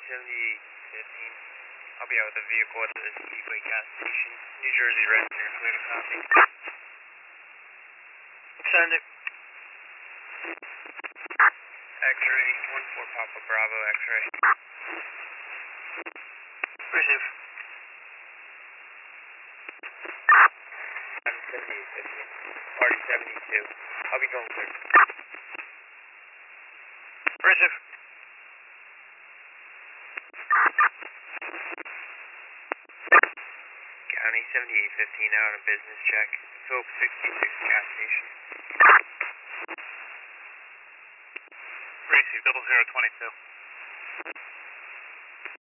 7815. I'll be out with a vehicle at the Speedway gas station. New Jersey resident, clear to copy. Send it. X-ray, 14 Papa Bravo, X-ray. Receive. 7815. Party 72. I'll be going clear. Receive. County 7815 out on business check. Hope 66 gas station. Receive, 0022.